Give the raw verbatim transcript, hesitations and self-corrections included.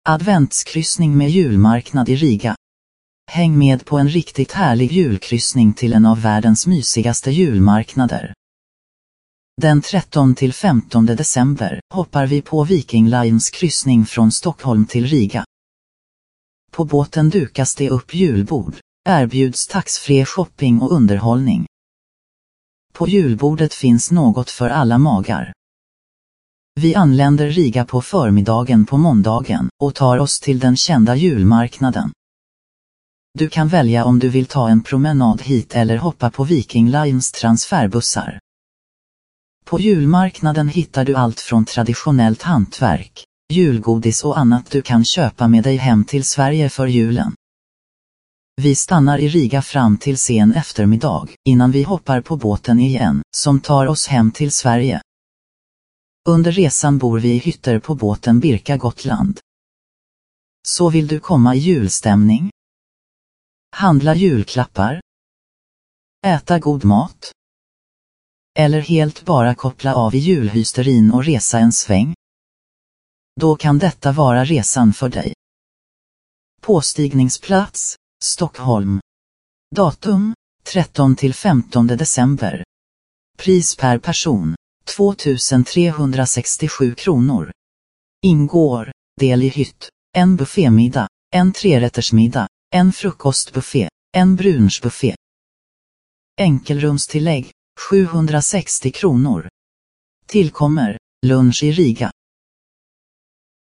Adventskryssning med julmarknad i Riga. Häng med på en riktigt härlig julkryssning till en av världens mysigaste julmarknader. Den trettonde till femtonde december hoppar vi på Viking Lines kryssning från Stockholm till Riga. På båten dukas det upp julbord, erbjuds taxfree shopping och underhållning. På julbordet finns något för alla magar. Vi anländer Riga på förmiddagen på måndagen och tar oss till den kända julmarknaden. Du kan välja om du vill ta en promenad hit eller hoppa på Viking Lines transferbussar. På julmarknaden hittar du allt från traditionellt hantverk, julgodis och annat du kan köpa med dig hem till Sverige för julen. Vi stannar i Riga fram till sen eftermiddag innan vi hoppar på båten igen, som tar oss hem till Sverige. Under resan bor vi i hytter på båten Birka Gotland. Så vill du komma i julstämning? Handla julklappar? Äta god mat? Eller helt bara koppla av i julhysterin och resa en sväng? Då kan detta vara resan för dig. Påstigningsplats, Stockholm. Datum, trettonde till femtonde december. Pris per person, tvåtusentrehundrasextiosju kronor. Ingår, del i hytt, en buffémiddag, en trerättersmiddag, en frukostbuffé, en brunchbuffé. Enkelrumstillägg, sjuhundrasextio kronor. Tillkommer, lunch i Riga,